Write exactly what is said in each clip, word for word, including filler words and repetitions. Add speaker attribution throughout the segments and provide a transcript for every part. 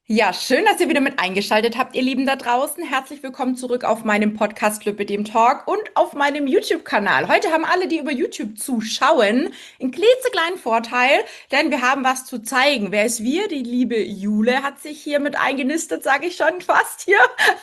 Speaker 1: Ja, schön, dass ihr wieder mit eingeschaltet habt, ihr Lieben da draußen. Herzlich willkommen zurück auf meinem Podcast Club mit dem Talk und auf meinem YouTube-Kanal. Heute haben alle, die über YouTube zuschauen, einen klitzekleinen Vorteil, denn wir haben was zu zeigen. Wer ist wir? Die liebe Jule hat sich hier mit eingenistet, sage ich schon fast hier.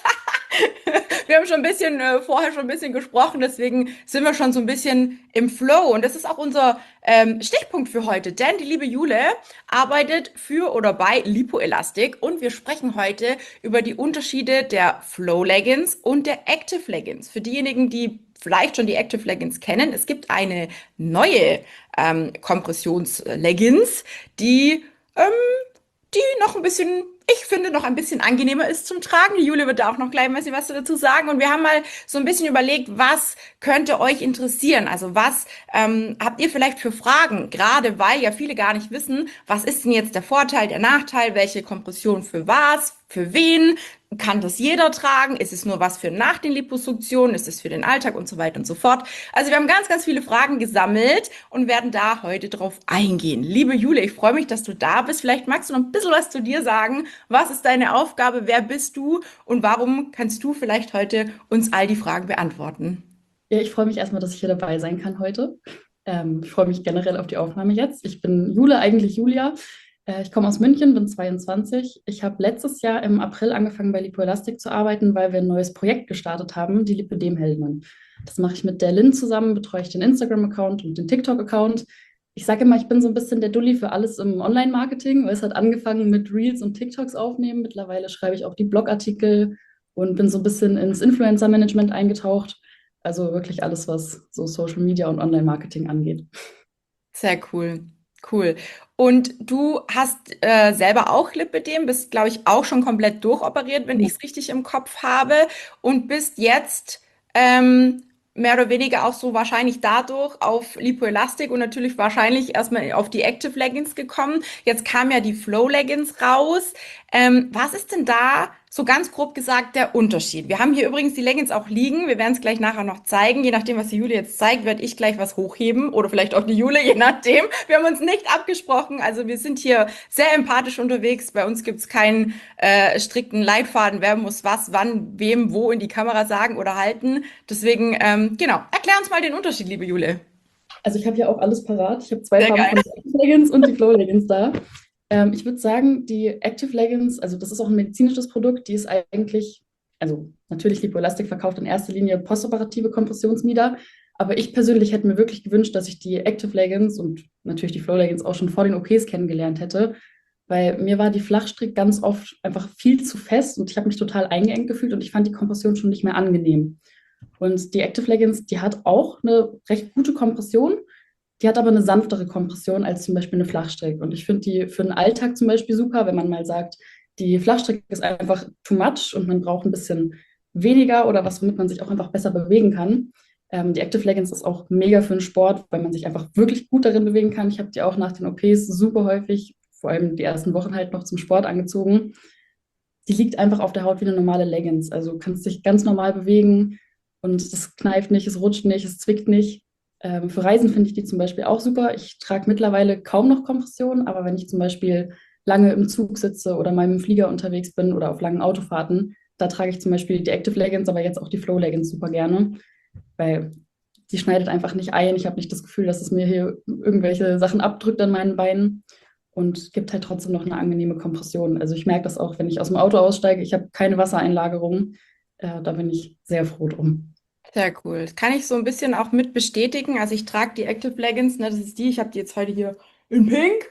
Speaker 1: Wir haben schon ein bisschen äh, vorher schon ein bisschen gesprochen, deswegen sind wir schon so ein bisschen im Flow. Und das ist auch unser ähm, Stichpunkt für heute, denn die liebe Jule arbeitet für oder bei Lipoelastic und wir sprechen heute über die Unterschiede der Flow Leggings und der Active Leggings. Für diejenigen, die vielleicht schon die Active Leggings kennen, es gibt eine neue ähm, Kompressions-Leggings, die ähm, die noch ein bisschen, ich finde, noch ein bisschen angenehmer ist zum Tragen. Die Julia wird da auch noch gleich ein bisschen was dazu sagen. Und wir haben mal so ein bisschen überlegt, was könnte euch interessieren? Also was ähm, habt ihr vielleicht für Fragen? Gerade weil ja viele gar nicht wissen, was ist denn jetzt der Vorteil, der Nachteil, welche Kompression für was, für wen? Kann das jeder tragen? Ist es nur was für nach den Liposuktionen? Ist es für den Alltag und so weiter und so fort? Also wir haben ganz, ganz viele Fragen gesammelt und werden da heute drauf eingehen. Liebe Jule, ich freue mich, dass du da bist. Vielleicht magst du noch ein bisschen was zu dir sagen. Was ist deine Aufgabe? Wer bist du? Und warum kannst du vielleicht heute uns all die Fragen beantworten?
Speaker 2: Ja, ich freue mich erstmal, dass ich hier dabei sein kann heute. Ähm, ich freue mich generell auf die Aufnahme jetzt. Ich bin Jule, eigentlich Julia. Äh, ich komme aus München, bin zweiundzwanzig. Ich habe letztes Jahr im April angefangen, bei Lipoelastic zu arbeiten, weil wir ein neues Projekt gestartet haben, die Lipödem-Heldinnen. Das mache ich mit der Lynn zusammen, betreue ich den Instagram-Account und den TikTok-Account. Ich sage immer, ich bin so ein bisschen der Dulli für alles im Online-Marketing, weil es hat angefangen mit Reels und TikToks aufnehmen. Mittlerweile schreibe ich auch die Blogartikel und bin so ein bisschen ins Influencer-Management eingetaucht. Also wirklich alles, was so Social Media und Online-Marketing angeht.
Speaker 1: Sehr cool. Cool. Und du hast äh, selber auch Lipödem, bist, glaube ich, auch schon komplett durchoperiert, wenn ich es richtig im Kopf habe, und bist jetzt ähm, mehr oder weniger auch so wahrscheinlich dadurch auf Lipoelastik und natürlich wahrscheinlich erstmal auf die Active Leggings gekommen. Jetzt kam ja die Flow Leggings raus. Ähm, was ist denn da so ganz grob gesagt der Unterschied? Wir haben hier übrigens die Leggings auch liegen. Wir werden es gleich nachher noch zeigen. Je nachdem, was die Jule jetzt zeigt, werde ich gleich was hochheben oder vielleicht auch die Jule, je nachdem. Wir haben uns nicht abgesprochen. Also wir sind hier sehr empathisch unterwegs. Bei uns gibt es keinen äh, strikten Leitfaden, wer muss was, wann, wem, wo in die Kamera sagen oder halten. Deswegen, ähm, genau, erklär uns mal den Unterschied, liebe Jule.
Speaker 2: Also ich habe ja auch alles parat. Ich habe zwei
Speaker 1: Sehr
Speaker 2: Farben
Speaker 1: geil.
Speaker 2: von den Active Leggings und die Flow Leggings da. Ähm, ich würde sagen, die Active Leggings, also das ist auch ein medizinisches Produkt, die ist eigentlich, also natürlich Lipoelastic verkauft in erster Linie postoperative Kompressionsmieder, aber ich persönlich hätte mir wirklich gewünscht, dass ich die Active Leggings und natürlich die Flow Leggings auch schon vor den O Ps kennengelernt hätte, weil mir war die Flachstrick ganz oft einfach viel zu fest und ich habe mich total eingeengt gefühlt und ich fand die Kompression schon nicht mehr angenehm. Und die Active Leggings, die hat auch eine recht gute Kompression, die hat aber eine sanftere Kompression als zum Beispiel eine Flachstrick. Und ich finde die für den Alltag zum Beispiel super, wenn man mal sagt, die Flachstrick ist einfach too much und man braucht ein bisschen weniger oder was, womit man sich auch einfach besser bewegen kann. Ähm, die Active Leggings ist auch mega für den Sport, weil man sich einfach wirklich gut darin bewegen kann. Ich habe die auch nach den O Ps super häufig, vor allem die ersten Wochen halt noch zum Sport angezogen. Die liegt einfach auf der Haut wie eine normale Leggings. Also du kannst dich ganz normal bewegen und es kneift nicht, es rutscht nicht, es zwickt nicht. Ähm, für Reisen finde ich die zum Beispiel auch super. Ich trage mittlerweile kaum noch Kompression, aber wenn ich zum Beispiel lange im Zug sitze oder mal im Flieger unterwegs bin oder auf langen Autofahrten, da trage ich zum Beispiel die Active Leggings, aber jetzt auch die Flow Leggings super gerne, weil die schneidet einfach nicht ein. Ich habe nicht das Gefühl, dass es mir hier irgendwelche Sachen abdrückt an meinen Beinen und gibt halt trotzdem noch eine angenehme Kompression. Also ich merke das auch, wenn ich aus dem Auto aussteige. Ich habe keine Wassereinlagerung. Äh, da bin ich sehr froh drum.
Speaker 1: Sehr cool. Das kann ich so ein bisschen auch mit bestätigen. Also ich trage die Active Leggings, ne, das ist die, ich habe die jetzt heute hier in Pink.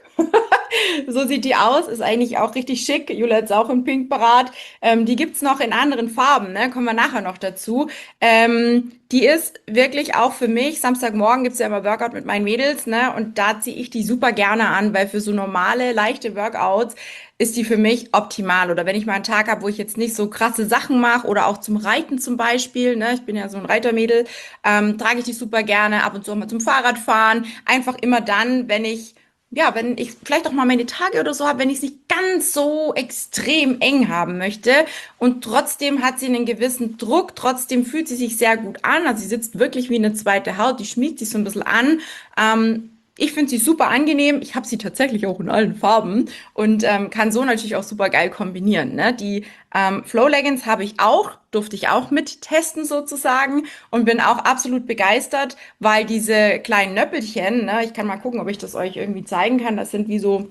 Speaker 1: So sieht die aus, ist eigentlich auch richtig schick. Jule hat es auch in Pink parat. Ähm, die gibt's noch in anderen Farben, ne? Kommen wir nachher noch dazu. Ähm, die ist wirklich auch für mich, Samstagmorgen gibt's ja immer Workout mit meinen Mädels, ne? Und da ziehe ich die super gerne an, weil für so normale, leichte Workouts ist die für mich optimal. Oder wenn ich mal einen Tag habe, wo ich jetzt nicht so krasse Sachen mache oder auch zum Reiten zum Beispiel, ne? Ich bin ja so ein Reitermädel, ähm, trage ich die super gerne, ab und zu auch mal zum Fahrradfahren. Einfach immer dann, wenn ich ja, wenn ich vielleicht auch mal meine Tage oder so habe, wenn ich es nicht ganz so extrem eng haben möchte und trotzdem hat sie einen gewissen Druck, trotzdem fühlt sie sich sehr gut an, also sie sitzt wirklich wie eine zweite Haut, die schmiegt sich so ein bisschen an. Ähm, Ich finde sie super angenehm. Ich habe sie tatsächlich auch in allen Farben und ähm, kann so natürlich auch super geil kombinieren. Ne? Die ähm, Flow Leggings habe ich auch, durfte ich auch mit testen sozusagen und bin auch absolut begeistert, weil diese kleinen Nöppelchen, ne, ich kann mal gucken, ob ich das euch irgendwie zeigen kann. Das sind wie so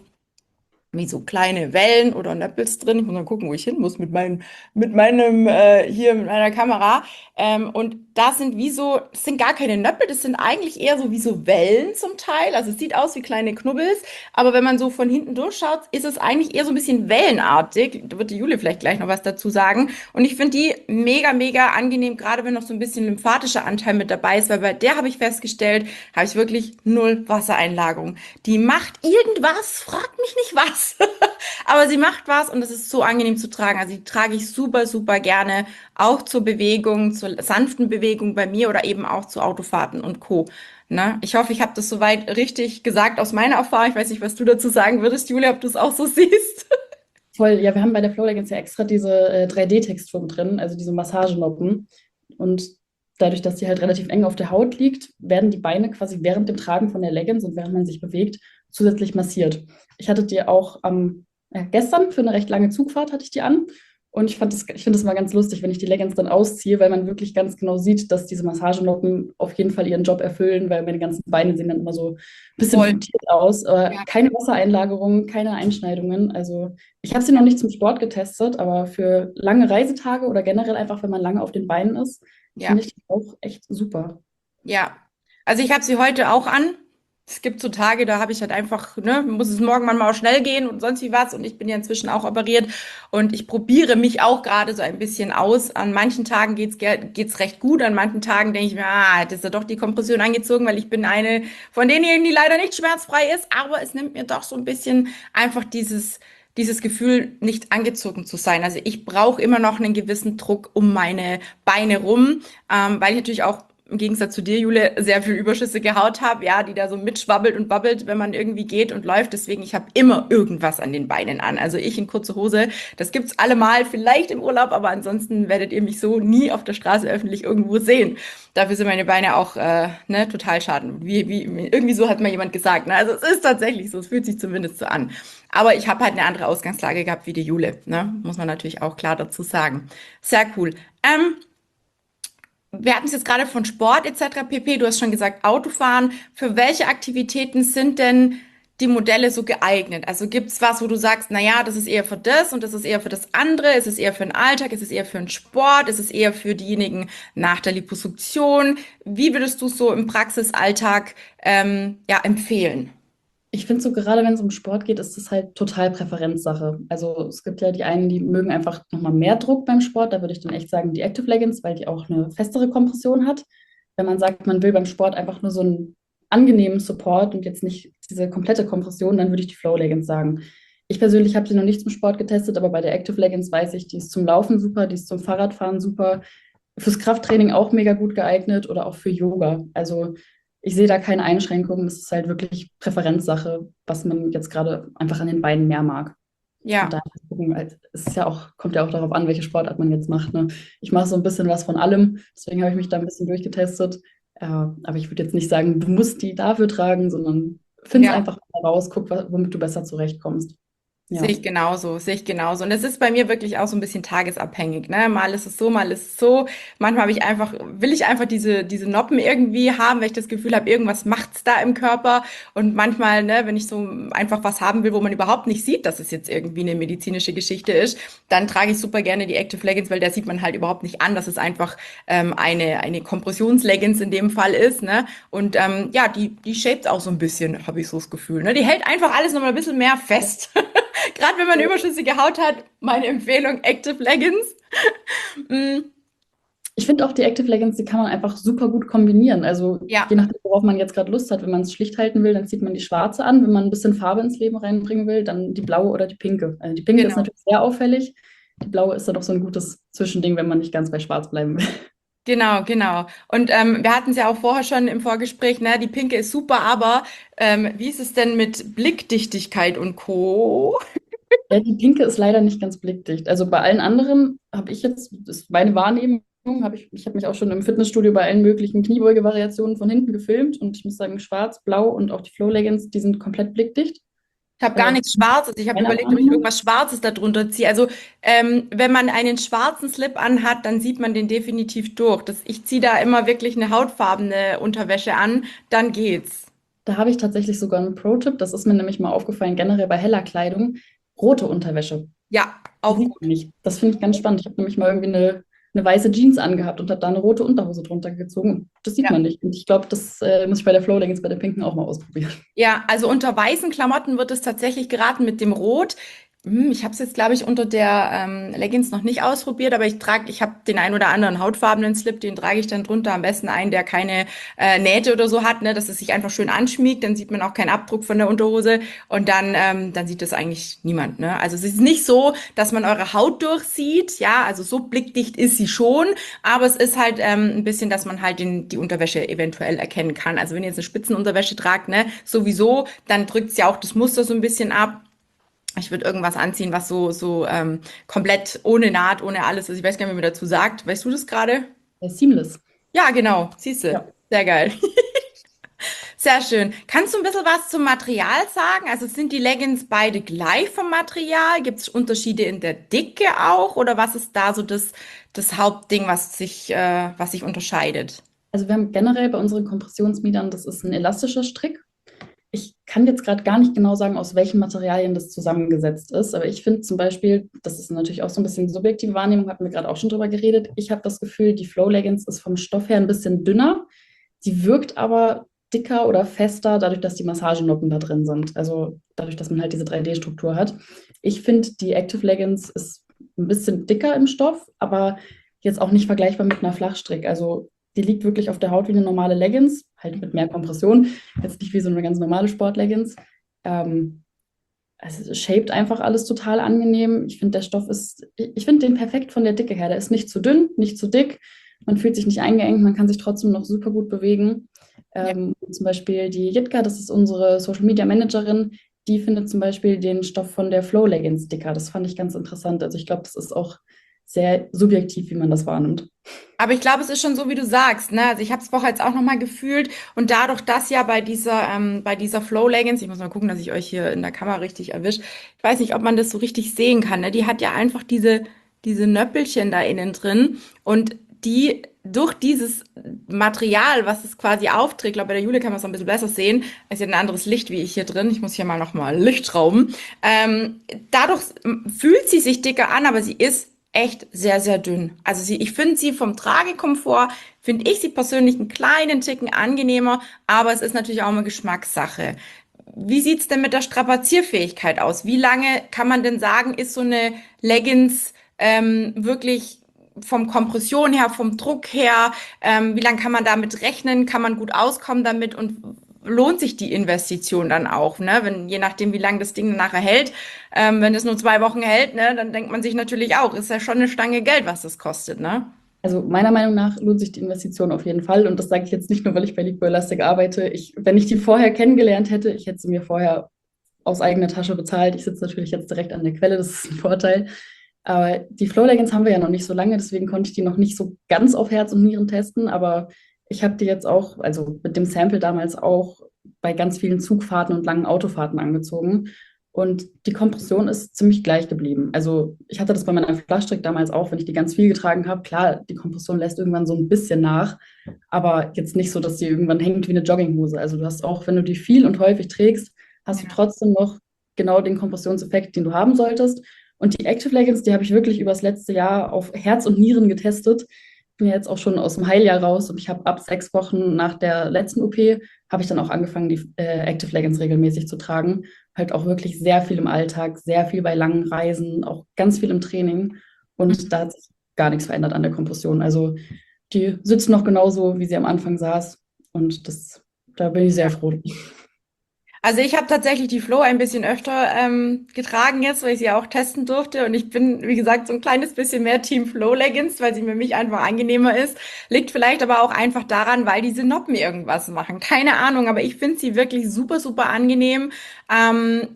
Speaker 1: wie so kleine Wellen oder Nöppels drin. Ich muss mal gucken, wo ich hin muss mit meinem, mit meinem, äh, hier mit meiner Kamera. Ähm, und das sind wie so, das sind gar keine Nöppel, das sind eigentlich eher so wie so Wellen zum Teil. Also es sieht aus wie kleine Knubbels, aber wenn man so von hinten durchschaut, ist es eigentlich eher so ein bisschen wellenartig. Da wird die Jule vielleicht gleich noch was dazu sagen. Und ich finde die mega, mega angenehm, gerade wenn noch so ein bisschen lymphatischer Anteil mit dabei ist, weil bei der habe ich festgestellt, habe ich wirklich null Wassereinlagerung. Die macht irgendwas, fragt mich nicht was. Aber sie macht was und es ist so angenehm zu tragen. Also die trage ich super, super gerne, auch zur Bewegung, zur sanften Bewegung bei mir oder eben auch zu Autofahrten und Co. Ne? Ich hoffe, ich habe das soweit richtig gesagt aus meiner Erfahrung. Ich weiß nicht, was du dazu sagen würdest, Julia, ob du es auch so siehst.
Speaker 2: Voll, ja, wir haben bei der Flow Leggings ja extra diese äh, drei D-Textur drin, also diese Massagenoppen. Und dadurch, dass die halt relativ eng auf der Haut liegt, werden die Beine quasi während dem Tragen von der Leggings und während man sich bewegt, zusätzlich massiert. Ich hatte die auch am äh, gestern für eine recht lange Zugfahrt hatte ich die an. Und ich fand das, ich finde das mal ganz lustig, wenn ich die Leggings dann ausziehe, weil man wirklich ganz genau sieht, dass diese Massagenoppen auf jeden Fall ihren Job erfüllen, weil meine ganzen Beine sehen dann immer so ein bisschen
Speaker 1: Voll.
Speaker 2: frittiert aus. Aber
Speaker 1: Ja,
Speaker 2: keine Wassereinlagerungen, keine Einschneidungen. Also ich habe sie noch nicht zum Sport getestet, aber für lange Reisetage oder generell einfach, wenn man lange auf den Beinen ist, finde
Speaker 1: ja.
Speaker 2: ich die auch echt super.
Speaker 1: Ja, also ich habe sie heute auch an. Es gibt so Tage, da habe ich halt einfach, ne, muss es morgen manchmal auch schnell gehen und sonst wie was. Und ich bin ja inzwischen auch operiert und ich probiere mich auch gerade so ein bisschen aus. An manchen Tagen geht's ge- geht's recht gut, an manchen Tagen denke ich mir, ah, hättest du doch die Kompression angezogen, weil ich bin eine von denjenigen, die leider nicht schmerzfrei ist. Aber es nimmt mir doch so ein bisschen einfach dieses dieses Gefühl, nicht angezogen zu sein. Also ich brauche immer noch einen gewissen Druck um meine Beine rum, ähm, weil ich natürlich auch im Gegensatz zu dir, Jule, sehr viel überschüssige Haut habe, ja, die da so mitschwabbelt und wabbelt, wenn man irgendwie geht und läuft. Deswegen, ich habe immer irgendwas an den Beinen an. Also ich in kurze Hose, das gibt's allemal, vielleicht im Urlaub, aber ansonsten werdet ihr mich so nie auf der Straße öffentlich irgendwo sehen. Dafür sind meine Beine auch äh, ne, total schaden. Wie, wie, irgendwie so hat mal jemand gesagt. Ne? Also es ist tatsächlich so, es fühlt sich zumindest so an. Aber ich habe halt eine andere Ausgangslage gehabt wie die Jule, ne? Muss man natürlich auch klar dazu sagen. Sehr cool. Ähm, Wir hatten es jetzt gerade von Sport et cetera pp. Du hast schon gesagt, Autofahren. Für welche Aktivitäten sind denn die Modelle so geeignet? Also gibt es was, wo du sagst, na ja, das ist eher für das und das ist eher für das andere, ist es eher für den Alltag, ist es eher für den Sport, ist es eher für diejenigen nach der Liposuktion? Wie würdest du es so im Praxisalltag ähm, ja, empfehlen?
Speaker 2: Ich finde so, gerade wenn es um Sport geht, ist das halt total Präferenzsache. Also es gibt ja die einen, die mögen einfach nochmal mehr Druck beim Sport. Da würde ich dann echt sagen, die Active Leggings, weil die auch eine festere Kompression hat. Wenn man sagt, man will beim Sport einfach nur so einen angenehmen Support und jetzt nicht diese komplette Kompression, dann würde ich die Flow Leggings sagen. Ich persönlich habe sie noch nicht zum Sport getestet, aber bei der Active Leggings weiß ich, die ist zum Laufen super, die ist zum Fahrradfahren super, fürs Krafttraining auch mega gut geeignet oder auch für Yoga. Also ich sehe da keine Einschränkungen. Es ist halt wirklich Präferenzsache, was man jetzt gerade einfach an den Beinen mehr mag. Und
Speaker 1: Ja,
Speaker 2: da gucken, halt, es ist ja auch, kommt ja auch darauf an, welche Sportart man jetzt macht. Ne? Ich mache so ein bisschen was von allem, deswegen habe ich mich da ein bisschen durchgetestet. Äh, aber ich würde jetzt nicht sagen, du musst die dafür tragen, sondern find es
Speaker 1: ja.
Speaker 2: einfach mal raus, guck, womit du besser zurechtkommst.
Speaker 1: Sehe
Speaker 2: Ja.
Speaker 1: ich genauso, sehe ich genauso. Und es ist bei mir wirklich auch so ein bisschen tagesabhängig, ne? Mal ist es so, mal ist es so. Manchmal habe ich einfach, will ich einfach diese, diese Noppen irgendwie haben, weil ich das Gefühl habe, irgendwas macht's da im Körper. Und manchmal, ne, wenn ich so einfach was haben will, wo man überhaupt nicht sieht, dass es jetzt irgendwie eine medizinische Geschichte ist, dann trage ich super gerne die Active Leggings, weil da sieht man halt überhaupt nicht an, dass es einfach ähm, eine, eine Kompressionsleggings in dem Fall ist, ne? Und ähm, ja, die, die shaped auch so ein bisschen, habe ich so das Gefühl, ne? Die hält einfach alles noch mal ein bisschen mehr fest. Gerade wenn man überschüssige Haut hat, meine Empfehlung, Active Leggings. Mm,
Speaker 2: Ich finde auch die Active Leggings, die kann man einfach super gut kombinieren. Also je
Speaker 1: ja,
Speaker 2: nachdem, worauf man jetzt gerade Lust hat. Wenn man es schlicht halten will, dann zieht man die schwarze an. Wenn man ein bisschen Farbe ins Leben reinbringen will, dann die blaue oder die pinke. Also die pinke ist
Speaker 1: genau.
Speaker 2: natürlich sehr auffällig. Die blaue ist dann noch so ein gutes Zwischending, wenn man nicht ganz bei schwarz bleiben will.
Speaker 1: Genau, genau. Und ähm, wir hatten es ja auch vorher schon im Vorgespräch, ne? Die Pinke ist super, aber ähm, wie ist es denn mit Blickdichtigkeit und Co.?
Speaker 2: Ja, die pinke ist leider nicht ganz blickdicht. Also bei allen anderen habe ich jetzt, das ist meine Wahrnehmung, Hab ich ich habe mich auch schon im Fitnessstudio bei allen möglichen Kniebeuge-Variationen von hinten gefilmt und ich muss sagen, schwarz, blau und auch die Flow Leggings, die sind komplett blickdicht.
Speaker 1: Ich habe gar
Speaker 2: Äh,
Speaker 1: nichts Schwarzes. Ich habe
Speaker 2: Keine
Speaker 1: überlegt, ob ich
Speaker 2: Ahnung.
Speaker 1: irgendwas Schwarzes darunter ziehe. Also ähm, wenn man einen schwarzen Slip anhat, dann sieht man den definitiv durch. Das, ich ziehe da immer wirklich eine hautfarbene Unterwäsche an, dann geht's.
Speaker 2: Da habe ich tatsächlich sogar einen Pro-Tipp. Das ist mir nämlich mal aufgefallen, generell bei heller Kleidung. Rote Unterwäsche.
Speaker 1: Ja,
Speaker 2: Die
Speaker 1: auch
Speaker 2: sieht man
Speaker 1: gut.
Speaker 2: nicht. Das finde ich ganz spannend. Ich habe nämlich mal irgendwie eine, eine weiße Jeans angehabt und habe da eine rote Unterhose drunter gezogen. Das sieht man
Speaker 1: Ja.
Speaker 2: nicht. Und ich glaube, das äh, muss ich bei der Flow Leggings bei der Pinken auch mal ausprobieren.
Speaker 1: Ja, also unter weißen Klamotten wird es tatsächlich geraten mit dem Rot. Hm, Ich habe es jetzt, glaube ich, unter der ähm, Leggings noch nicht ausprobiert, aber ich trage, ich habe den ein oder anderen hautfarbenen Slip, den trage ich dann drunter. Am besten einen, der keine äh, Nähte oder so hat, ne, dass es sich einfach schön anschmiegt. Dann sieht man auch keinen Abdruck von der Unterhose und dann, ähm, dann sieht das eigentlich niemand. Ne? Also es ist nicht so, dass man eure Haut durchsieht. Ja, also so blickdicht ist sie schon, aber es ist halt ähm, ein bisschen, dass man halt den, die Unterwäsche eventuell erkennen kann. Also wenn ihr jetzt eine Spitzenunterwäsche tragt, ne, sowieso, dann drückt sie auch das Muster so ein bisschen ab. Ich würde irgendwas anziehen, was so, so ähm, komplett ohne Naht, ohne alles ist. Ich weiß gar nicht, wie man dazu sagt. Weißt du das gerade?
Speaker 2: Äh, seamless.
Speaker 1: Ja, genau. Siehst du.
Speaker 2: Ja.
Speaker 1: Sehr geil. Sehr schön. Kannst du ein bisschen was zum Material sagen? Also sind die Leggings beide gleich vom Material? Gibt es Unterschiede in der Dicke auch? Oder was ist da so das, das Hauptding, was sich, äh, was sich unterscheidet?
Speaker 2: Also wir haben generell bei unseren Kompressionsmietern, das ist ein elastischer Strick. Ich kann jetzt gerade gar nicht genau sagen, aus welchen Materialien das zusammengesetzt ist, aber ich finde zum Beispiel, das ist natürlich auch so ein bisschen subjektive Wahrnehmung, hatten wir gerade auch schon drüber geredet. Ich habe das Gefühl, die Flow Leggings ist vom Stoff her ein bisschen dünner. Sie wirkt aber dicker oder fester, dadurch, dass die Massagenoppen da drin sind. Also dadurch, dass man halt diese drei D-Struktur hat. Ich finde, die Active Leggings ist ein bisschen dicker im Stoff, aber jetzt auch nicht vergleichbar mit einer Flachstrick. Also die liegt wirklich auf der Haut wie eine normale Leggings, halt mit mehr Kompression. Jetzt nicht wie so eine ganz normale Sportleggings. Ähm, also es shaped einfach alles total angenehm. Ich finde, der Stoff ist, ich finde den perfekt von der Dicke her. Der ist nicht zu dünn, nicht zu dick. Man fühlt sich nicht eingeengt, man kann sich trotzdem noch super gut bewegen.
Speaker 1: Ja.
Speaker 2: Ähm, zum Beispiel die Jitka, das ist unsere Social Media Managerin, die findet zum Beispiel den Stoff von der Flow Leggings dicker. Das fand ich ganz interessant. Also ich glaube, das ist auch sehr subjektiv, wie man das wahrnimmt.
Speaker 1: Aber ich glaube, es ist schon so, wie du sagst, ne? Also ich habe es vorher jetzt auch noch mal gefühlt und dadurch, dass ja bei dieser ähm, bei dieser Flow Leggings, ich muss mal gucken, dass ich euch hier in der Kamera richtig erwische. Ich weiß nicht, ob man das so richtig sehen kann, ne? Die hat ja einfach diese diese Nöppelchen da innen drin und die durch dieses Material, was es quasi aufträgt, ich glaube, bei der Jule kann man es noch ein bisschen besser sehen, ist ja ein anderes Licht wie ich hier drin. Ich muss hier mal noch mal Licht schrauben. Ähm, dadurch fühlt sie sich dicker an, aber sie ist echt sehr, sehr dünn. Also sie, ich finde sie vom Tragekomfort, finde ich sie persönlich einen kleinen Ticken angenehmer, aber es ist natürlich auch eine Geschmackssache. Wie sieht's denn mit der Strapazierfähigkeit aus? Wie lange kann man denn sagen, ist so eine Leggings ähm, wirklich vom Kompression her, vom Druck her, ähm, wie lange kann man damit rechnen? Kann man gut auskommen damit und lohnt sich die Investition dann auch, ne? Wenn, je nachdem, wie lange das Ding nachher hält, ähm, wenn es nur zwei Wochen hält, ne, dann denkt man sich natürlich auch, ist ja schon eine Stange Geld, was das kostet, ne?
Speaker 2: Also meiner Meinung nach lohnt sich die Investition auf jeden Fall. Und das sage ich jetzt nicht nur, weil ich bei Liquid Elastic arbeite. Ich, wenn ich die vorher kennengelernt hätte, ich hätte sie mir vorher aus eigener Tasche bezahlt. Ich sitze natürlich jetzt direkt an der Quelle, das ist ein Vorteil. Aber die Flow Leggings haben wir ja noch nicht so lange, deswegen konnte ich die noch nicht so ganz auf Herz und Nieren testen. Aber ich habe die jetzt auch, also mit dem Sample damals auch bei ganz vielen Zugfahrten und langen Autofahrten angezogen. Und die Kompression ist ziemlich gleich geblieben. Also ich hatte das bei meiner Flachstrick damals auch, wenn ich die ganz viel getragen habe. Klar, die Kompression lässt irgendwann so ein bisschen nach, aber jetzt nicht so, dass sie irgendwann hängt wie eine Jogginghose. Also du hast auch, wenn du die viel und häufig trägst, hast du
Speaker 1: Ja.
Speaker 2: trotzdem noch genau den Kompressionseffekt, den du haben solltest. Und die Active Leggings, die habe ich wirklich übers letzte Jahr auf Herz und Nieren getestet. Ich bin ja jetzt auch schon aus dem Heiljahr raus und ich habe ab sechs Wochen nach der letzten O P, habe ich dann auch angefangen, die äh, Active Leggings regelmäßig zu tragen. Halt auch wirklich sehr viel im Alltag, sehr viel bei langen Reisen, auch ganz viel im Training. Und da hat sich gar nichts verändert an der Kompression. Also die sitzt noch genauso, wie sie am Anfang saß. Und das, da bin ich sehr froh.
Speaker 1: Also ich habe tatsächlich die Flow ein bisschen öfter ähm, getragen jetzt, weil ich sie ja auch testen durfte. Und ich bin, wie gesagt, so ein kleines bisschen mehr Team Flow Leggings, weil sie für mich einfach angenehmer ist. Liegt vielleicht aber auch einfach daran, weil diese Noppen irgendwas machen. Keine Ahnung, aber ich finde sie wirklich super, super angenehm. Ähm,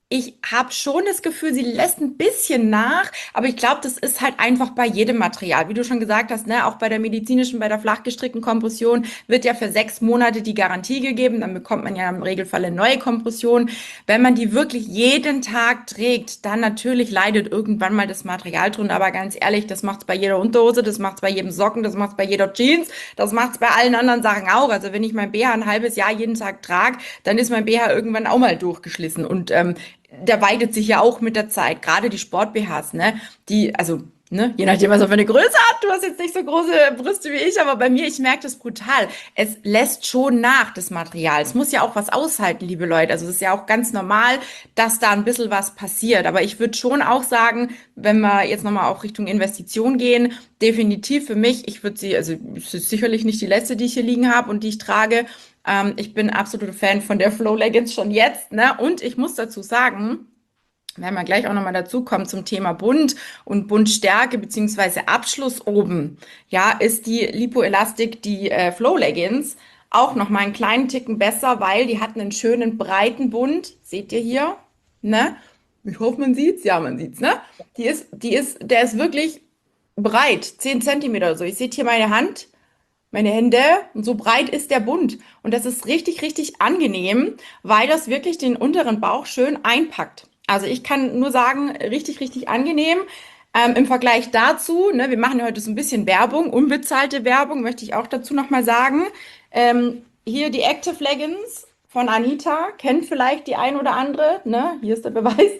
Speaker 1: Ich habe schon das Gefühl, sie lässt ein bisschen nach, aber ich glaube, das ist halt einfach bei jedem Material. Wie du schon gesagt hast, ne, auch bei der medizinischen, bei der flachgestrickten Kompression wird ja für sechs Monate die Garantie gegeben. Dann bekommt man ja im Regelfall eine neue Kompression. Wenn man die wirklich jeden Tag trägt, dann natürlich leidet irgendwann mal das Material drunter. Aber ganz ehrlich, das macht's bei jeder Unterhose, das macht's bei jedem Socken, das macht's bei jeder Jeans, das macht's bei allen anderen Sachen auch. Also wenn ich mein B H ein halbes Jahr jeden Tag trage, dann ist mein B H irgendwann auch mal durchgeschlissen. Und ähm, der weitet sich ja auch mit der Zeit. Gerade die Sport-B Hs, ne? Die, also, ne, je nachdem, was er für eine Größe hat. Du hast jetzt nicht so große Brüste wie ich, aber bei mir, ich merke das brutal. Es lässt schon nach, das Material. Es muss ja auch was aushalten, liebe Leute. Also, es ist ja auch ganz normal, dass da ein bisschen was passiert. Aber ich würde schon auch sagen, wenn wir jetzt nochmal auch Richtung Investition gehen, definitiv für mich, ich würde sie, also, es ist sicherlich nicht die letzte, die ich hier liegen habe und die ich trage. Ähm, ich bin absoluter Fan von der Flow Leggings schon jetzt, ne? Und ich muss dazu sagen, wenn wir gleich auch nochmal dazu kommen zum Thema Bund und Bundstärke beziehungsweise Abschluss oben, ja, ist die Lipoelastik, die äh, Flow Leggings, auch nochmal einen kleinen Ticken besser, weil die hat einen schönen breiten Bund. Seht ihr hier, ne? Ich hoffe, man sieht's. Ja, man sieht's, ne? Die ist, die ist, der ist wirklich breit, zehn Zentimeter oder so. Ich seht hier meine Hand, meine Hände, und so breit ist der Bund. Und das ist richtig, richtig angenehm, weil das wirklich den unteren Bauch schön einpackt. Also ich kann nur sagen, richtig, richtig angenehm. Ähm, im Vergleich dazu, ne, wir machen ja heute so ein bisschen Werbung, unbezahlte Werbung, möchte ich auch dazu nochmal sagen. Ähm, hier die Active Leggings von Anita, kennt vielleicht die ein oder andere, ne? Hier ist der Beweis.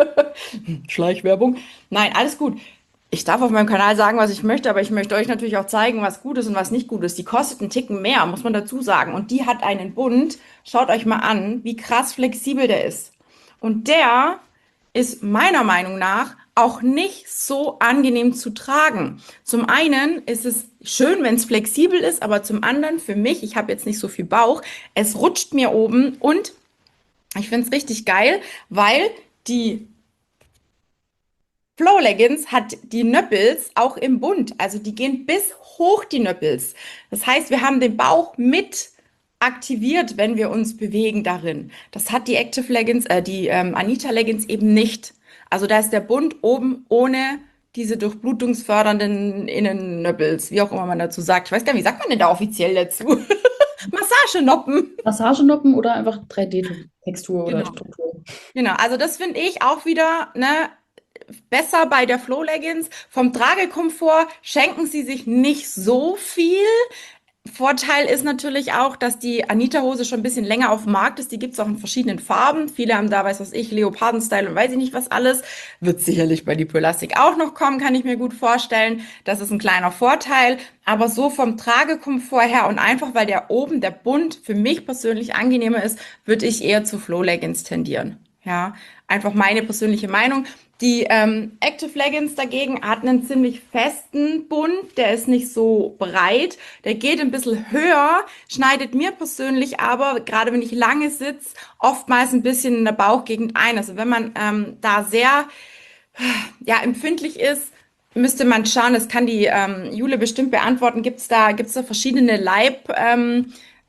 Speaker 1: Schleichwerbung. Nein, alles gut. Ich darf auf meinem Kanal sagen, was ich möchte, aber ich möchte euch natürlich auch zeigen, was gut ist und was nicht gut ist. Die kostet einen Ticken mehr, muss man dazu sagen. Und die hat einen Bund. Schaut euch mal an, wie krass flexibel der ist. Und der ist meiner Meinung nach auch nicht so angenehm zu tragen. Zum einen ist es schön, wenn es flexibel ist, aber zum anderen für mich, ich habe jetzt nicht so viel Bauch, es rutscht mir oben und ich finde es richtig geil, weil die Flow Leggings hat die Nöppels auch im Bund, also die gehen bis hoch die Nöppels. Das heißt, wir haben den Bauch mit aktiviert, wenn wir uns bewegen darin. Das hat die Active Leggings, äh, die ähm, Anita Leggings eben nicht. Also da ist der Bund oben ohne diese durchblutungsfördernden Innennöppels, wie auch immer man dazu sagt. Ich weiß gar nicht, wie sagt man denn da offiziell dazu? Massagenoppen.
Speaker 2: Massagenoppen oder einfach drei D-Textur oder
Speaker 1: Genau.
Speaker 2: Struktur.
Speaker 1: Genau, also das finde ich auch wieder, ne, besser bei der Flow Leggings. Vom Tragekomfort schenken sie sich nicht so viel. Vorteil ist natürlich auch, dass die Anita-Hose schon ein bisschen länger auf dem Markt ist. Die gibt's auch in verschiedenen Farben. Viele haben da, weiß was ich, Leoparden-Style und weiß ich nicht was alles. Wird sicherlich bei Lipoelastik auch noch kommen, kann ich mir gut vorstellen. Das ist ein kleiner Vorteil. Aber so vom Tragekomfort her und einfach, weil der oben, der Bund für mich persönlich angenehmer ist, würde ich eher zu Flow Leggings tendieren. Ja, einfach meine persönliche Meinung. Die ähm, Active Leggings dagegen hat einen ziemlich festen Bund, der ist nicht so breit, der geht ein bisschen höher, schneidet mir persönlich aber, gerade wenn ich lange sitze, oftmals ein bisschen in der Bauchgegend ein. Also wenn man ähm, da sehr ja, empfindlich ist, müsste man schauen, das kann die ähm, Jule bestimmt beantworten, gibt's da, gibt's da verschiedene Leib, ähm,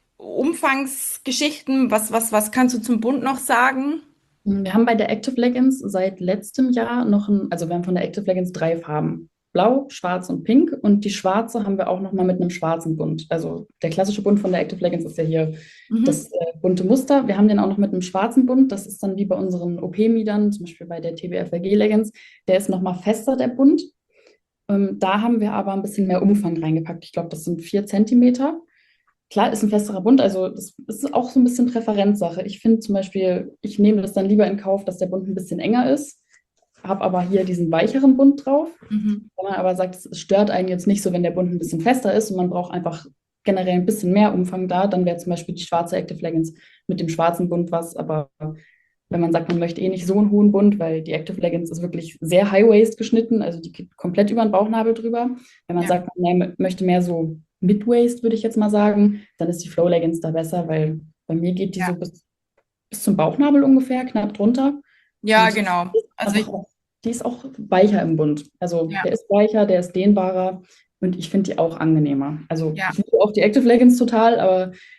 Speaker 1: Umfangsgeschichten? Was, was, was kannst du zum Bund noch sagen?
Speaker 2: Wir haben bei der Active Leggings seit letztem Jahr noch ein, also wir haben von der Active Leggings drei Farben. Blau, schwarz und pink. Und die schwarze haben wir auch noch mal mit einem schwarzen Bund. Also der klassische Bund von der Active Leggings ist ja hier
Speaker 1: Mhm.
Speaker 2: das äh, bunte Muster. Wir haben den auch noch mit einem schwarzen Bund. Das ist dann wie bei unseren O P-Miedern, zum Beispiel bei der T B F R G Leggings. Der ist noch mal fester, der Bund. Ähm, da haben wir aber ein bisschen mehr Umfang reingepackt. Ich glaube, das sind vier Zentimeter. Klar, ist ein festerer Bund, also das ist auch so ein bisschen Präferenzsache. Ich finde zum Beispiel, ich nehme das dann lieber in Kauf, dass der Bund ein bisschen enger ist, habe aber hier diesen weicheren Bund drauf.
Speaker 1: Mhm.
Speaker 2: Wenn man aber sagt, es stört einen jetzt nicht so, wenn der Bund ein bisschen fester ist und man braucht einfach generell ein bisschen mehr Umfang da, dann wäre zum Beispiel die schwarze Active Leggings mit dem schwarzen Bund was. Aber wenn man sagt, man möchte eh nicht so einen hohen Bund, weil die Active Leggings ist wirklich sehr High-Waist geschnitten, also die geht komplett über den Bauchnabel drüber. Wenn man
Speaker 1: Ja,
Speaker 2: sagt, man nee, möchte mehr so Mid-Waist, würde ich jetzt mal sagen, dann ist die Flow Leggings da besser, weil bei mir geht die so
Speaker 1: ja,
Speaker 2: bis, bis zum Bauchnabel ungefähr, knapp drunter.
Speaker 1: ja,
Speaker 2: Und die
Speaker 1: genau.
Speaker 2: ist
Speaker 1: Also
Speaker 2: einfach
Speaker 1: ich,
Speaker 2: auch, die ist auch weicher im Bund. Also
Speaker 1: ja,
Speaker 2: der ist weicher, der ist dehnbarer und ich finde die auch angenehmer. Also
Speaker 1: ja.
Speaker 2: ich liebe auch die Active Leggings total, aber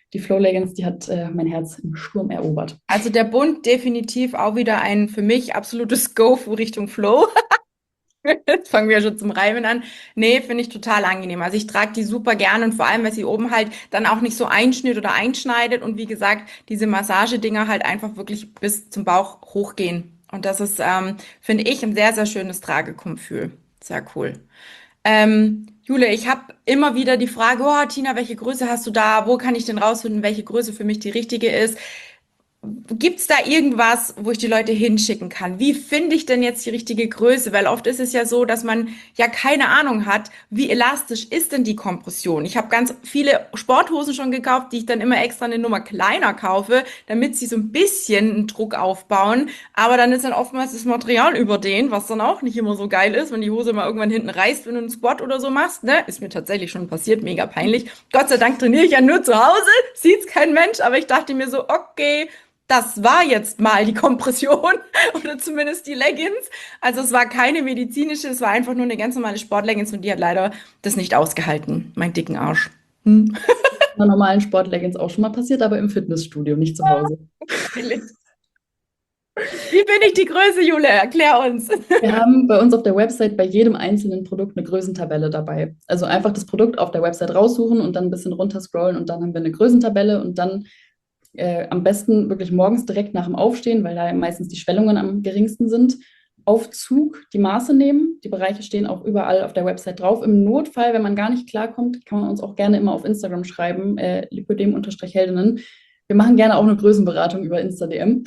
Speaker 2: die Flow Leggings, die hat äh, mein Herz im Sturm erobert.
Speaker 1: Also der Bund definitiv auch wieder ein für mich absolutes Go für Richtung Flow. Jetzt fangen wir schon zum Reimen an. Nee, finde ich total angenehm. Also ich trage die super gerne und vor allem, weil sie oben halt dann auch nicht so einschnürt oder einschneidet und wie gesagt, diese Massagedinger halt einfach wirklich bis zum Bauch hochgehen. Und das ist, ähm, finde ich, ein sehr, sehr schönes Tragekomfort. Sehr cool. Ähm, Jule, ich habe immer wieder die Frage, oh, Tina, welche Größe hast du da? Wo kann ich denn rausfinden, welche Größe für mich die richtige ist? Gibt's da irgendwas, wo ich die Leute hinschicken kann? Wie finde ich denn jetzt die richtige Größe? Weil oft ist es ja so, dass man ja keine Ahnung hat, wie elastisch ist denn die Kompression? Ich habe ganz viele Sporthosen schon gekauft, die ich dann immer extra eine Nummer kleiner kaufe, damit sie so ein bisschen einen Druck aufbauen. Aber dann ist dann oftmals das Material überdehnt, was dann auch nicht immer so geil ist, wenn die Hose mal irgendwann hinten reißt, wenn du einen Squat oder so machst. Ne? Ist mir tatsächlich schon passiert, mega peinlich. Gott sei Dank trainiere ich ja nur zu Hause, sieht's kein Mensch, aber ich dachte mir so, okay, das war jetzt mal die Kompression oder zumindest die Leggings. Also es war keine medizinische, es war einfach nur eine ganz normale Sportleggings und die hat leider das nicht ausgehalten, mein dicken Arsch. Hm.
Speaker 2: Bei normalen Sport-Leggings auch schon mal passiert, aber im Fitnessstudio, nicht zu Hause.
Speaker 1: Wie bin ich die Größe, Jule? Erklär uns.
Speaker 2: Wir haben bei uns auf der Website bei jedem einzelnen Produkt eine Größentabelle dabei. Also einfach das Produkt auf der Website raussuchen und dann ein bisschen runterscrollen und dann haben wir eine Größentabelle und dann äh, am besten wirklich morgens direkt nach dem Aufstehen, weil da meistens die Schwellungen am geringsten sind, auf Zug die Maße nehmen. Die Bereiche stehen auch überall auf der Website drauf. Im Notfall, wenn man gar nicht klarkommt, kann man uns auch gerne immer auf Instagram schreiben, äh, lipödem-heldinnen. Wir machen gerne auch eine Größenberatung über Insta-D M.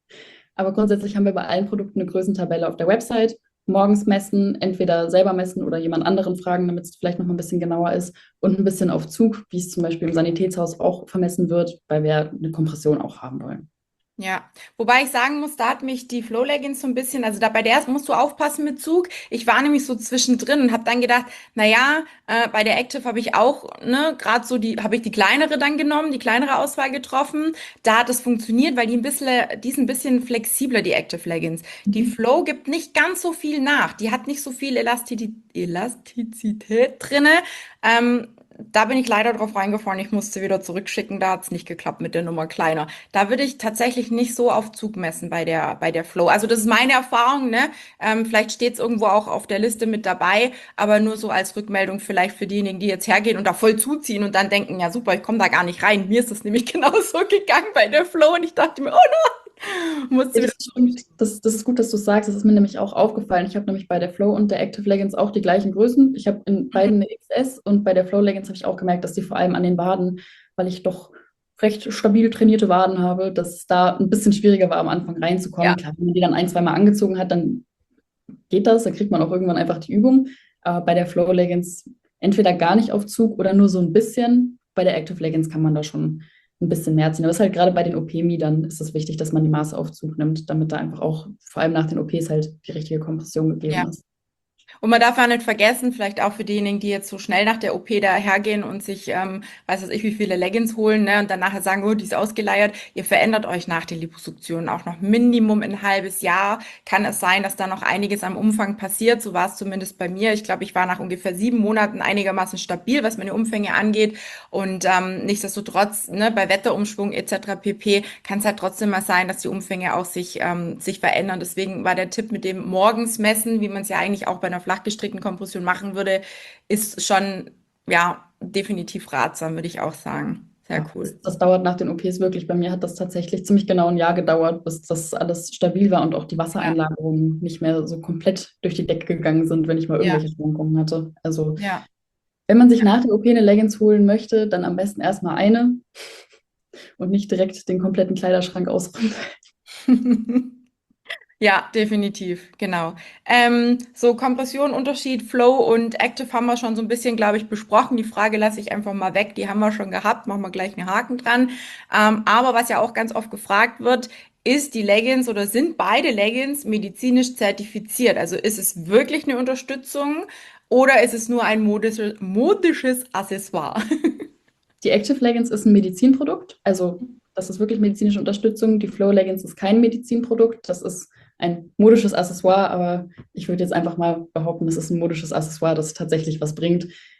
Speaker 2: Aber grundsätzlich haben wir bei allen Produkten eine Größentabelle auf der Website. Morgens messen, entweder selber messen oder jemand anderen fragen, damit es vielleicht noch ein bisschen genauer ist. Und ein bisschen auf Zug, wie es zum Beispiel im Sanitätshaus auch vermessen wird, weil wir eine Kompression auch haben wollen.
Speaker 1: Ja, wobei ich sagen muss, da hat mich die Flow Leggings so ein bisschen, also da bei der musst du aufpassen mit Zug. Ich war nämlich so zwischendrin und habe dann gedacht, na ja, äh, bei der Active habe ich auch, ne, gerade so die, habe ich die kleinere dann genommen, die kleinere Auswahl getroffen. Da hat es funktioniert, weil die ein bisschen, die ist ein bisschen flexibler, die Active Leggings. Die Flow gibt nicht ganz so viel nach. Die hat nicht so viel Elastizität, Elastizität drinne. Ähm, Da bin ich leider drauf reingefallen. Ich musste wieder zurückschicken. Da hat es nicht geklappt mit der Nummer kleiner. Da würde ich tatsächlich nicht so auf Zug messen bei der, bei der Flow. Also das ist meine Erfahrung, ne? Ähm, vielleicht steht es irgendwo auch auf der Liste mit dabei, aber nur so als Rückmeldung vielleicht für diejenigen, die jetzt hergehen und da voll zuziehen und dann denken, ja super, ich komme da gar nicht rein. Mir ist das nämlich genauso gegangen bei der Flow und ich dachte mir, oh nein, musste
Speaker 2: Ja,
Speaker 1: wieder
Speaker 2: das stimmt. Das, das ist gut, dass du sagst. Das ist mir nämlich auch aufgefallen. Ich habe nämlich bei der Flow und der Active Leggings auch die gleichen Größen. Ich habe in beiden eine X S und bei der Flow Leggings habe ich auch gemerkt, dass die vor allem an den Waden, weil ich doch recht stabil trainierte Waden habe, dass es da ein bisschen schwieriger war, am Anfang reinzukommen.
Speaker 1: ja,
Speaker 2: Klar, wenn man die dann ein, zwei Mal angezogen hat, dann geht das, dann kriegt man auch irgendwann einfach die Übung. Aber bei der Flow Leggings entweder gar nicht auf Zug oder nur so ein bisschen. Bei der Active Leggings kann man da schon ein bisschen mehr ziehen. Aber es ist halt gerade bei den O P-Miedern ist es wichtig, dass man die Maße auf Zug nimmt, damit da einfach auch vor allem nach den O Ps halt die richtige Kompression gegeben
Speaker 1: ja.
Speaker 2: ist.
Speaker 1: Und man darf ja nicht vergessen, vielleicht auch für diejenigen, die jetzt so schnell nach der O P da hergehen und sich, ähm, weiß was ich, wie viele Leggings holen, ne, und dann nachher sagen, oh, die ist ausgeleiert. Ihr verändert euch nach der Liposuktion auch noch Minimum ein halbes Jahr. Kann es sein, dass da noch einiges am Umfang passiert. So war es zumindest bei mir. Ich glaube, ich war nach ungefähr sieben Monaten einigermaßen stabil, was meine Umfänge angeht. Und ähm, nichtsdestotrotz, ne, bei Wetterumschwung et cetera pp. kann es halt trotzdem mal sein, dass die Umfänge auch sich, ähm, sich verändern. Deswegen war der Tipp mit dem morgens messen, wie man es ja eigentlich auch bei einer flach gestrickten Kompression machen würde, ist schon, ja, definitiv ratsam, würde ich auch sagen. Sehr
Speaker 2: Ja,
Speaker 1: cool.
Speaker 2: das, das dauert nach den O Ps wirklich. Bei mir hat das tatsächlich ziemlich genau ein Jahr gedauert, bis das alles stabil war und auch die
Speaker 1: Ja,
Speaker 2: Wassereinlagerungen nicht mehr so komplett durch die Decke gegangen sind, wenn ich mal
Speaker 1: ja,
Speaker 2: irgendwelche Schwankungen hatte. Also,
Speaker 1: ja.
Speaker 2: wenn man sich nach der O P eine Leggings holen möchte, dann am besten erstmal eine und nicht direkt den kompletten Kleiderschrank ausräumen.
Speaker 1: Ja, definitiv, genau. Ähm, so Kompression, Unterschied, Flow und Active haben wir schon so ein bisschen, glaube ich, besprochen. Die Frage lasse ich einfach mal weg, die haben wir schon gehabt, machen wir gleich einen Haken dran. Ähm, aber was ja auch ganz oft gefragt wird, ist die Leggings oder sind beide Leggings medizinisch zertifiziert? Also ist es wirklich eine Unterstützung oder ist es nur ein modisches, modisches Accessoire?
Speaker 2: Die Active Leggings ist ein Medizinprodukt, also das ist wirklich medizinische Unterstützung. Die Flow Leggings ist kein Medizinprodukt, das ist ein modisches Accessoire, aber ich würde jetzt einfach mal behaupten, das ist ein modisches Accessoire, das tatsächlich was bringt.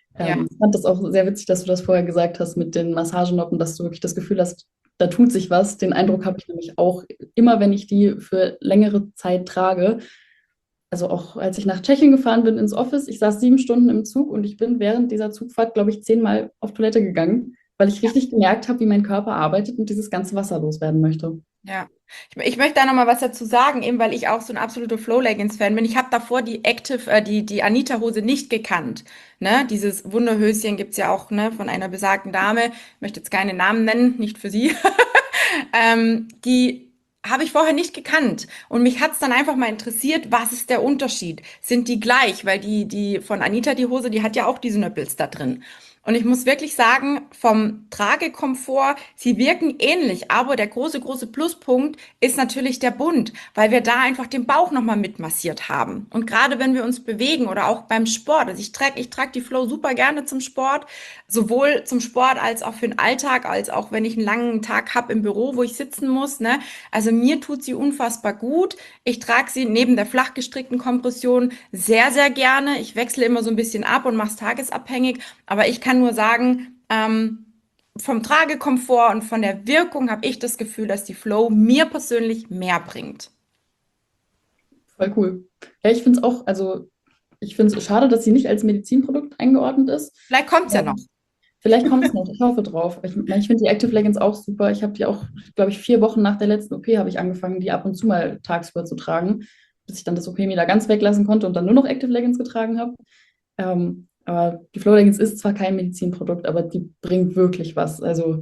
Speaker 1: Ja,
Speaker 2: Ähm, ich fand das auch sehr witzig, dass du das vorher gesagt hast mit den Massagenoppen, dass du wirklich das Gefühl hast, da tut sich was. Den Eindruck habe ich nämlich auch immer, wenn ich die für längere Zeit trage. Also auch als ich nach Tschechien gefahren bin ins Office, ich saß sieben Stunden im Zug und ich bin während dieser Zugfahrt, glaube ich, zehnmal auf Toilette gegangen, weil ich richtig gemerkt habe, wie mein Körper arbeitet und dieses ganze Wasser loswerden möchte.
Speaker 1: ja. Ich, ich möchte da noch mal was dazu sagen, eben weil ich auch so ein absoluter Flow-Leggings-Fan bin. Ich habe davor die Active, äh, die, die Anita-Hose nicht gekannt. Ne? Dieses Wunderhöschen gibt's ja auch, ne, von einer besagten Dame. Ich möchte jetzt keine Namen nennen, nicht für sie. Ähm, die habe ich vorher nicht gekannt. Und mich hat's dann einfach mal interessiert, was ist der Unterschied? Sind die gleich? Weil die, die von Anita, die Hose, die hat ja auch diese Nöppels da drin. Und ich muss wirklich sagen, vom Tragekomfort, sie wirken ähnlich, aber der große, große Pluspunkt ist natürlich der Bund, weil wir da einfach den Bauch nochmal mitmassiert haben. Und gerade wenn wir uns bewegen oder auch beim Sport, also ich trage ich trage die Flow super gerne zum Sport, sowohl zum Sport als auch für den Alltag, als auch wenn ich einen langen Tag habe im Büro, wo ich sitzen muss, ne? Also mir tut sie unfassbar gut. Ich trage sie neben der flach gestrickten Kompression sehr, sehr gerne. Ich wechsle immer so ein bisschen ab und mache es tagesabhängig. Aber ich kann nur sagen, ähm, vom Tragekomfort und von der Wirkung habe ich das Gefühl, dass die Flow mir persönlich mehr bringt.
Speaker 2: Voll cool. Ja, ich finde es auch, also ich finde es schade, dass sie nicht als Medizinprodukt eingeordnet ist.
Speaker 1: Vielleicht kommt's ja noch.
Speaker 2: Ähm, Vielleicht kommt es noch, ich hoffe drauf. Ich, ich finde die Active Leggings auch super. Ich habe die auch, glaube ich, vier Wochen nach der letzten O P habe ich angefangen, die ab und zu mal tagsüber zu tragen, bis ich dann das O P mir da ganz weglassen konnte und dann nur noch Active Leggings getragen habe. Ähm, aber die Flow Leggings ist zwar kein Medizinprodukt, aber die bringt wirklich was. Also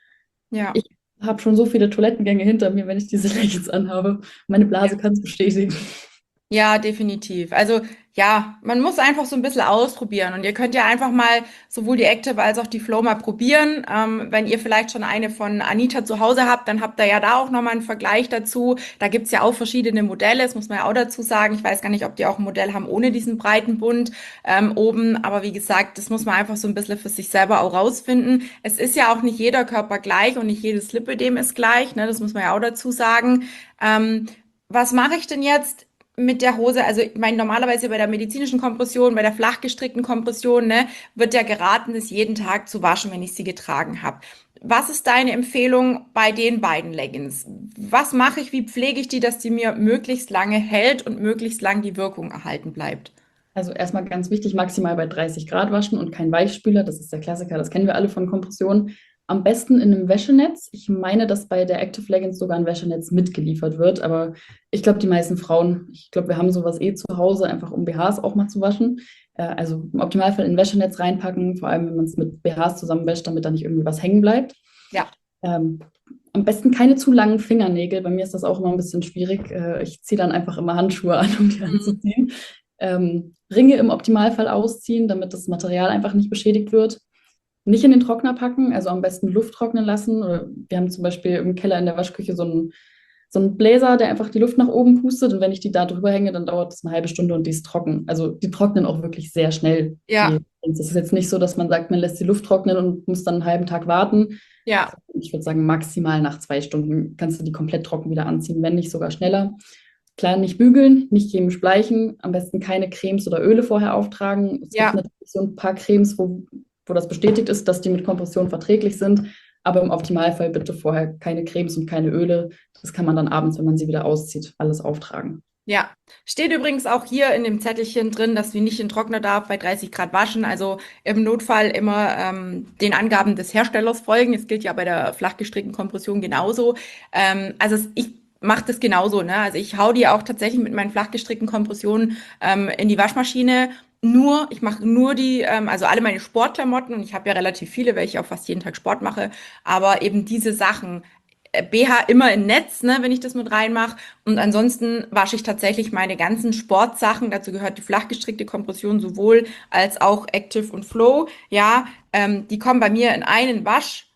Speaker 1: Ja.
Speaker 2: ich habe schon so viele Toilettengänge hinter mir, wenn ich diese Leggings anhabe. Meine Blase kann es bestätigen.
Speaker 1: Ja, definitiv. Also ja, man muss einfach so ein bisschen ausprobieren und ihr könnt ja einfach mal sowohl die Active als auch die Flow mal probieren. Ähm, wenn ihr vielleicht schon eine von Anita zu Hause habt, dann habt ihr ja da auch nochmal einen Vergleich dazu. Da gibt's ja auch verschiedene Modelle, das muss man ja auch dazu sagen. Ich weiß gar nicht, ob die auch ein Modell haben ohne diesen breiten Bund ähm, oben, aber wie gesagt, das muss man einfach so ein bisschen für sich selber auch rausfinden. Es ist ja auch nicht jeder Körper gleich und nicht jedes Lipödem ist gleich, ne? Das muss man ja auch dazu sagen. Ähm, was mache ich denn jetzt mit der Hose? Also, ich meine, normalerweise bei der medizinischen Kompression, bei der flach gestrickten Kompression, ne, wird ja geraten, es jeden Tag zu waschen, wenn ich sie getragen habe. Was ist deine Empfehlung bei den beiden Leggings? Was mache ich? Wie pflege ich die, dass die mir möglichst lange hält und möglichst lang die Wirkung erhalten bleibt?
Speaker 2: Also erstmal ganz wichtig, maximal bei dreißig Grad waschen und kein Weichspüler. Das ist der Klassiker, das kennen wir alle von Kompressionen. Am besten in einem Wäschenetz. Ich meine, dass bei der Active Leggings sogar ein Wäschenetz mitgeliefert wird, aber ich glaube, die meisten Frauen, ich glaube, wir haben sowas eh zu Hause, einfach um B Hs auch mal zu waschen. Äh, also im Optimalfall in ein Wäschenetz reinpacken, vor allem wenn man es mit B Hs zusammenwäscht, damit da nicht irgendwie was hängen bleibt.
Speaker 1: Ja,
Speaker 2: Ähm, Am besten keine zu langen Fingernägel. Bei mir ist das auch immer ein bisschen schwierig. Äh, ich ziehe dann einfach immer Handschuhe an, um die anzuziehen. Ähm, Ringe im Optimalfall ausziehen, damit das Material einfach nicht beschädigt wird. Nicht in den Trockner packen, also am besten Luft trocknen lassen. Oder wir haben zum Beispiel im Keller in der Waschküche so einen, so einen Bläser, der einfach die Luft nach oben pustet. Und wenn ich die da drüber hänge, dann dauert das eine halbe Stunde und die ist trocken. Also die trocknen auch wirklich sehr schnell.
Speaker 1: ja,
Speaker 2: Die, es ist jetzt nicht so, dass man sagt, man lässt die Luft trocknen und muss dann einen halben Tag warten.
Speaker 1: ja,
Speaker 2: Ich würde sagen, maximal nach zwei Stunden kannst du die komplett trocken wieder anziehen, wenn nicht sogar schneller. Klar, nicht bügeln, nicht chemisch bleichen, am besten keine Cremes oder Öle vorher auftragen. Es gibt
Speaker 1: ja.
Speaker 2: natürlich so ein paar Cremes, wo, wo das bestätigt ist, dass die mit Kompression verträglich sind, aber im Optimalfall bitte vorher keine Cremes und keine Öle. Das kann man dann abends, wenn man sie wieder auszieht, alles auftragen.
Speaker 1: Ja, steht übrigens auch hier in dem Zettelchen drin, dass wir nicht in Trockner darf bei dreißig Grad waschen. Also im Notfall immer ähm, den Angaben des Herstellers folgen. Das gilt ja bei der flach gestrickten Kompression genauso. Ähm, also es, ich mache das genauso, ne? Also ich hau die auch tatsächlich mit meinen flach gestrickten Kompressionen ähm, in die Waschmaschine. Nur, ich mache nur die, ähm, also alle meine Sportklamotten und ich habe ja relativ viele, weil ich auch fast jeden Tag Sport mache. Aber eben diese Sachen. äh, B H immer in Netz, ne, wenn ich das mit reinmache. Und ansonsten wasche ich tatsächlich meine ganzen Sportsachen. Dazu gehört die flach gestrickte Kompression sowohl als auch Active und Flow. Ja, ähm, die kommen bei mir in einen Waschvorgang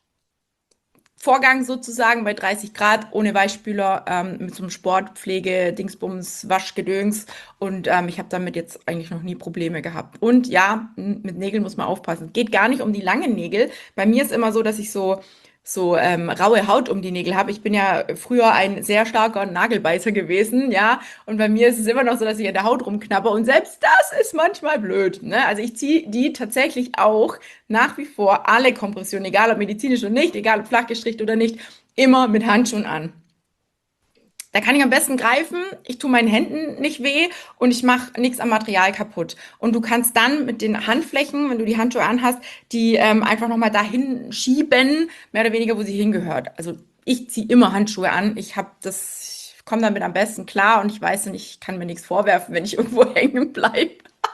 Speaker 1: sozusagen bei dreißig Grad ohne Weichspüler ähm, mit so einem Sportpflege, Dingsbums, Waschgedöns. Und ähm, ich habe damit jetzt eigentlich noch nie Probleme gehabt. Und ja, m- mit Nägeln muss man aufpassen. Geht gar nicht um die langen Nägel. Bei mir ist immer so, dass ich so so ähm, raue Haut um die Nägel habe. Ich bin ja früher ein sehr starker Nagelbeißer gewesen, ja. Und bei mir ist es immer noch so, dass ich an der Haut rumknabber. Und selbst das ist manchmal blöd, ne? Also ich ziehe die tatsächlich auch nach wie vor alle Kompressionen, egal ob medizinisch oder nicht, egal ob flach gestrickt oder nicht, immer mit Handschuhen an. Da kann ich am besten greifen, ich tue meinen Händen nicht weh und ich mache nichts am Material kaputt. Und du kannst dann mit den Handflächen, wenn du die Handschuhe anhast, die ähm, einfach nochmal dahin schieben, mehr oder weniger, wo sie hingehört. Also ich ziehe immer Handschuhe an. Ich habe das, ich komme damit am besten klar und ich weiß nicht, ich kann mir nichts vorwerfen, wenn ich irgendwo hängen bleibe.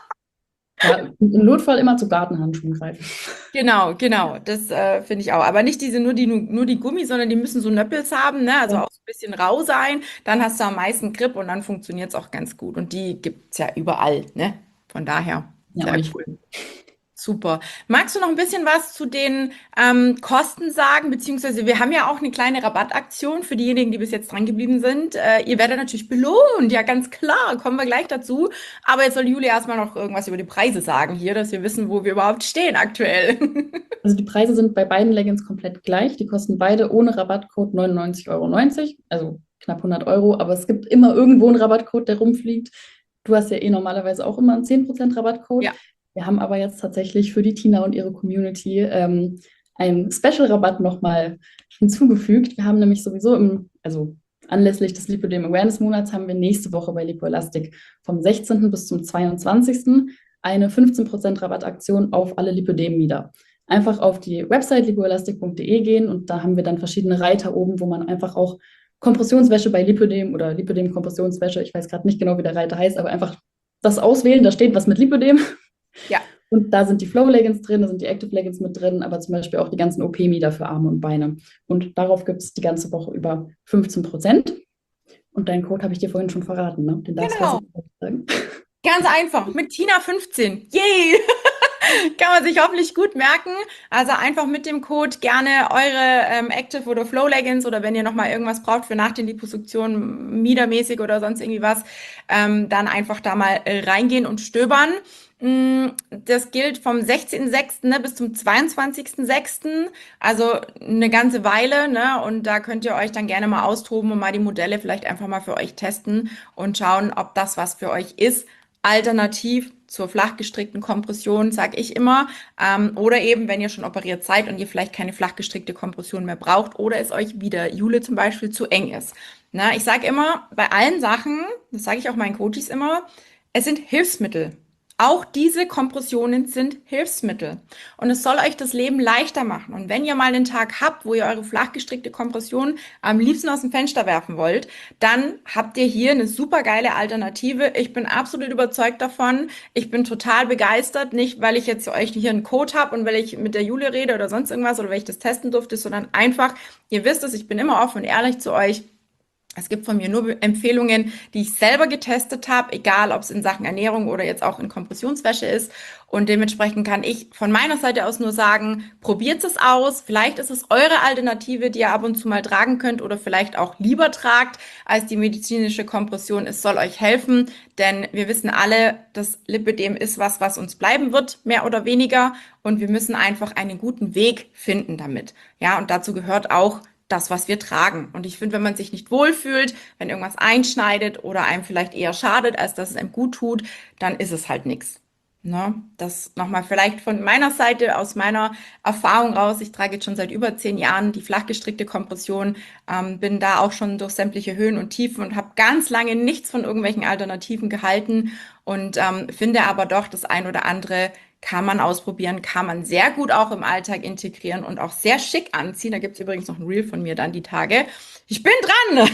Speaker 2: Ja, im Notfall immer zu Gartenhandschuhen greifen.
Speaker 1: Genau, genau, das äh, finde ich auch. Aber nicht diese nur die nur die Gummi, sondern die müssen so Nöppels haben, ne? Also
Speaker 2: Ja,
Speaker 1: auch so ein bisschen rau sein. Dann hast du am meisten Grip und dann funktioniert es auch ganz gut. Und die gibt's ja überall, ne? Von daher
Speaker 2: ja, auch
Speaker 1: sehr
Speaker 2: nicht
Speaker 1: cool.
Speaker 2: viel.
Speaker 1: Super. Magst du noch ein bisschen was zu den ähm, Kosten sagen? Beziehungsweise wir haben ja auch eine kleine Rabattaktion für diejenigen, die bis jetzt dran geblieben sind. Äh, ihr werdet natürlich belohnt, ja ganz klar, kommen wir gleich dazu. Aber jetzt soll Julia erstmal noch irgendwas über die Preise sagen hier, dass wir wissen, wo wir überhaupt stehen aktuell.
Speaker 2: Also die Preise sind bei beiden Leggings komplett gleich. Die kosten beide ohne Rabattcode neunundneunzig Euro neunzig, also knapp hundert Euro. Aber es gibt immer irgendwo einen Rabattcode, der rumfliegt. Du hast ja eh normalerweise auch immer einen zehn Prozent Rabattcode.
Speaker 1: Ja,
Speaker 2: Wir haben aber jetzt tatsächlich für die Tina und ihre Community ähm, einen Special-Rabatt nochmal hinzugefügt. Wir haben nämlich sowieso im, also anlässlich des Lipödem Awareness Monats haben wir nächste Woche bei Lipoelastic vom sechzehnten bis zum zweiundzwanzigsten eine fünfzehn Prozent Rabattaktion auf alle Lipödem-Mieder. Einfach auf die Website lipoelastic punkt de gehen und da haben wir dann verschiedene Reiter oben, wo man einfach auch Kompressionswäsche bei Lipödem oder Lipödem-Kompressionswäsche, ich weiß gerade nicht genau, wie der Reiter heißt, aber einfach das auswählen, da steht was mit Lipödem.
Speaker 1: ja.
Speaker 2: Und da sind die Flow-Leggings drin, da sind die Active Leggings mit drin, aber zum Beispiel auch die ganzen O P-Mieder für Arme und Beine. Und darauf gibt es die ganze Woche über fünfzehn Prozent. Und deinen Code habe ich dir vorhin schon verraten, ne? Den darfst du
Speaker 1: Genau.
Speaker 2: jetzt nicht sagen.
Speaker 1: Ganz einfach. Mit Tina fünfzehn. Yay! Kann man sich hoffentlich gut merken. Also einfach mit dem Code gerne eure ähm, Active oder Flow Leggings oder wenn ihr noch mal irgendwas braucht für nach den Liposuktionen, miedermäßig oder sonst irgendwie was, ähm, dann einfach da mal äh, reingehen und stöbern. Mm, Das gilt vom sechzehnten sechsten Ne, bis zum zweiundzwanzigsten sechsten Also eine ganze Weile, ne? Und da könnt ihr euch dann gerne mal austoben und mal die Modelle vielleicht einfach mal für euch testen und schauen, ob das was für euch ist. Alternativ zur flach gestrickten Kompression, sage ich immer. Ähm, oder eben, wenn ihr schon operiert seid und ihr vielleicht keine flach gestrickte Kompression mehr braucht oder es euch wie der Jule zum Beispiel zu eng ist. Na, ich sage immer, bei allen Sachen, das sage ich auch meinen Coaches immer, es sind Hilfsmittel. Auch diese Kompressionen sind Hilfsmittel. Und es soll euch das Leben leichter machen. Und wenn ihr mal einen Tag habt, wo ihr eure flach gestrickte Kompression am liebsten aus dem Fenster werfen wollt, dann habt ihr hier eine super geile Alternative. Ich bin absolut überzeugt davon. Ich bin total begeistert. Nicht, weil ich jetzt euch hier einen Code habe und weil ich mit der Jule rede oder sonst irgendwas oder weil ich das testen durfte, sondern einfach, ihr wisst es, ich bin immer offen und ehrlich zu euch. Es gibt von mir nur Empfehlungen, die ich selber getestet habe, egal ob es in Sachen Ernährung oder jetzt auch in Kompressionswäsche ist. Und dementsprechend kann ich von meiner Seite aus nur sagen, probiert es aus. Vielleicht ist es eure Alternative, die ihr ab und zu mal tragen könnt oder vielleicht auch lieber tragt als die medizinische Kompression. Es soll euch helfen, denn wir wissen alle, das Lipödem ist was, was uns bleiben wird, mehr oder weniger. Und wir müssen einfach einen guten Weg finden damit. Ja, und dazu gehört auch das, was wir tragen. Und ich finde, wenn man sich nicht wohlfühlt, wenn irgendwas einschneidet oder einem vielleicht eher schadet, als dass es einem gut tut, dann ist es halt nichts. Ne? Das nochmal vielleicht von meiner Seite, aus meiner Erfahrung raus. Ich trage jetzt schon seit über zehn Jahren die flachgestrickte Kompression, ähm, bin da auch schon durch sämtliche Höhen und Tiefen und habe ganz lange nichts von irgendwelchen Alternativen gehalten und ähm, finde aber doch das ein oder andere kann man ausprobieren, kann man sehr gut auch im Alltag integrieren und auch sehr schick anziehen. Da gibt es übrigens noch ein Reel von mir dann die Tage. Ich bin dran,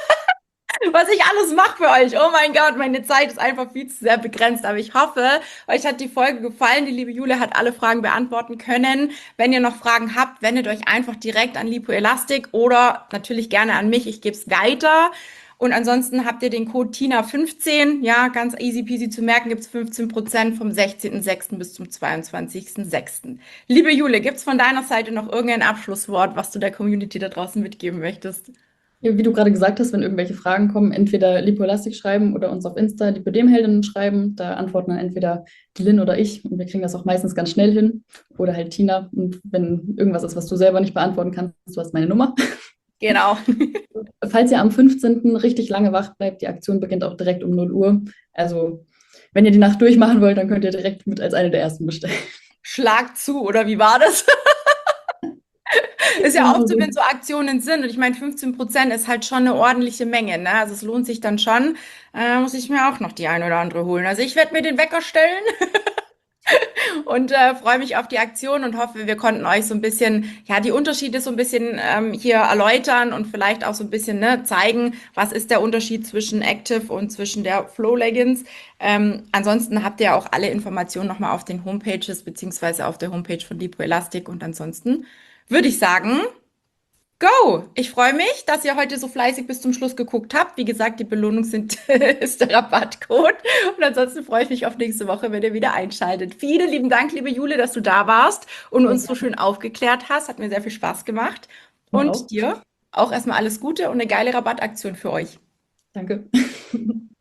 Speaker 1: was ich alles mache für euch. Oh mein Gott, meine Zeit ist einfach viel zu sehr begrenzt. Aber ich hoffe, euch hat die Folge gefallen. Die liebe Jule hat alle Fragen beantworten können. Wenn ihr noch Fragen habt, wendet euch einfach direkt an Lipoelastic oder natürlich gerne an mich. Ich gebe es weiter. Und ansonsten habt ihr den Code Tina fünfzehn, ja, ganz easy peasy zu merken, gibt's fünfzehn Prozent vom sechzehnten sechsten bis zum zweiundzwanzigsten sechsten Liebe Jule, gibt's von deiner Seite noch irgendein Abschlusswort, was du der Community da draußen mitgeben möchtest?
Speaker 2: Ja, wie du gerade gesagt hast, wenn irgendwelche Fragen kommen, entweder Lipoelastik schreiben oder uns auf Insta Lipödemheldinnen schreiben. Da antworten dann entweder die Lynn oder ich und wir kriegen das auch meistens ganz schnell hin. Oder halt Tina. Und wenn irgendwas ist, was du selber nicht beantworten kannst, du hast meine Nummer.
Speaker 1: Genau.
Speaker 2: Falls ihr am fünfzehnten richtig lange wach bleibt, die Aktion beginnt auch direkt um null Uhr. Also, wenn ihr die Nacht durchmachen wollt, dann könnt ihr direkt mit als eine der ersten bestellen.
Speaker 1: Schlag zu, oder wie war das? Ist ja
Speaker 2: Genau
Speaker 1: oft so,
Speaker 2: so.
Speaker 1: wenn so Aktionen sind. Und ich meine, fünfzehn Prozent ist halt schon eine ordentliche Menge, ne? Also es lohnt sich dann schon. Äh, muss ich mir auch noch die ein oder andere holen. Also ich werde mir den Wecker stellen und äh, freue mich auf die Aktion und hoffe, wir konnten euch so ein bisschen, ja, die Unterschiede so ein bisschen ähm, hier erläutern und vielleicht auch so ein bisschen, ne, zeigen, was ist der Unterschied zwischen Active und zwischen der Flow Leggings. Ähm, ansonsten habt ihr auch alle Informationen nochmal auf den Homepages beziehungsweise auf der Homepage von Lipoelastic und ansonsten würde ich sagen, Go! Ich freue mich, dass ihr heute so fleißig bis zum Schluss geguckt habt. Wie gesagt, die Belohnung sind, ist der Rabattcode. Und ansonsten freue ich mich auf nächste Woche, wenn ihr wieder einschaltet. Vielen lieben Dank, liebe Jule, dass du da warst und
Speaker 2: Sehr
Speaker 1: uns so
Speaker 2: gerne.
Speaker 1: schön aufgeklärt hast. Hat mir sehr viel Spaß gemacht.
Speaker 2: Mir
Speaker 1: Und
Speaker 2: auch.
Speaker 1: dir auch erstmal alles Gute und eine geile Rabattaktion für euch.
Speaker 2: Danke.